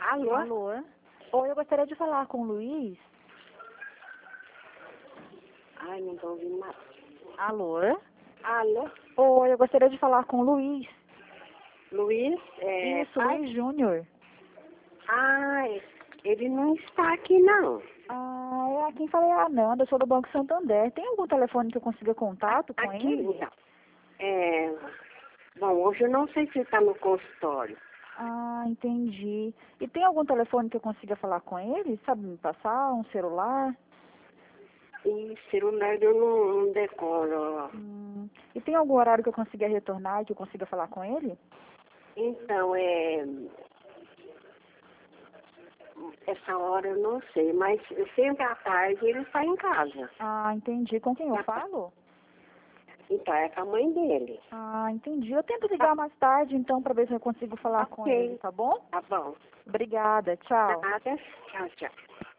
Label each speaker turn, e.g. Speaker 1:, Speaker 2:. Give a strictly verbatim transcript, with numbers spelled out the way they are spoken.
Speaker 1: Alô?
Speaker 2: Alô? Oi, eu gostaria de falar com o Luiz.
Speaker 1: Ai, não tô ouvindo mais.
Speaker 2: Alô?
Speaker 1: Alô?
Speaker 2: Oi, eu gostaria de falar com o Luiz.
Speaker 1: Luiz? É,
Speaker 2: Isso,
Speaker 1: pai?
Speaker 2: Luiz Júnior.
Speaker 1: Ai, ele não está aqui, não.
Speaker 2: Ah, é quem fala é a Ananda, eu sou do Banco Santander. Tem algum telefone que eu consiga contato com
Speaker 1: Aqui,
Speaker 2: ele?
Speaker 1: não. É, bom, hoje eu não sei se ele está no consultório.
Speaker 2: Ah, entendi. E tem algum telefone que eu consiga falar com ele? Sabe me passar? Um celular?
Speaker 1: E celular eu não, não decoro.
Speaker 2: Hum. E tem algum horário que eu consiga retornar e que eu consiga falar com ele?
Speaker 1: Então, é... Essa hora eu não sei, mas sempre à tarde ele está em casa.
Speaker 2: Ah, entendi. Com quem eu falo?
Speaker 1: Então, é com a mãe dele.
Speaker 2: Ah, entendi. Eu tento ligar mais tarde, então, para ver se eu consigo falar com
Speaker 1: Ok.
Speaker 2: ele, tá bom?
Speaker 1: Tá bom.
Speaker 2: Obrigada. Tchau.
Speaker 1: Nada. Tchau, tchau.